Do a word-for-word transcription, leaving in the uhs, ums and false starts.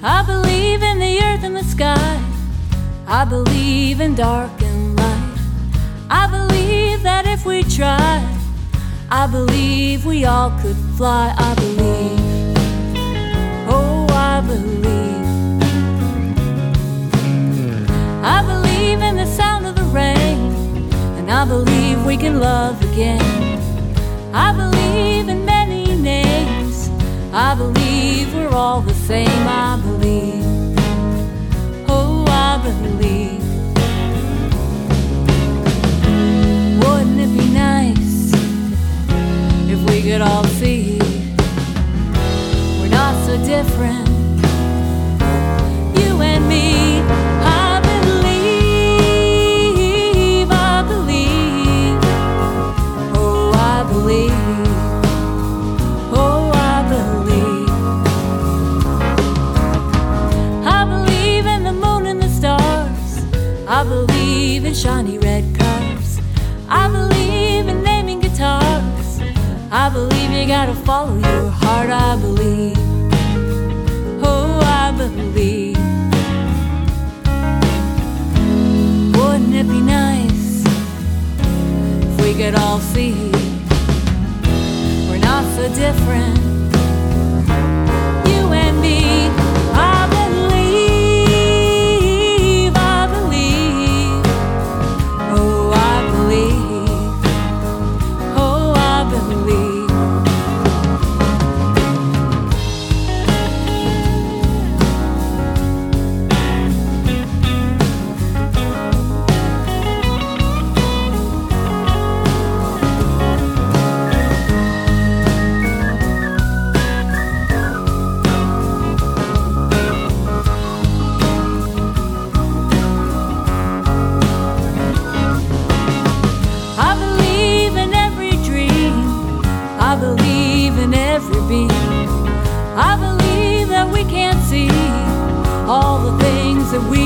I believe in the earth and the sky. I believe in dark and light. I believe that if we tried, I believe we all could fly. I believe, oh I believe. I believe in the sound of the rain, and I believe we can love again. I believe in many names. I believe we're all the same. I believe, oh I believe. Wouldn't it be nice if we could all see we're not so different, you and me? I believe, I believe, oh I believe, oh I believe. I believe in the moon and the stars. I believe in shiny red cars. I believe in naming guitars. I believe you gotta follow your heart. I believe, oh I believe. Wouldn't it be nice if we could all see we're not so different, you and me? I believe, I believe, oh I believe, oh I believe. I believe in every dream. I believe in every beat. I believe that we can't see all the things that we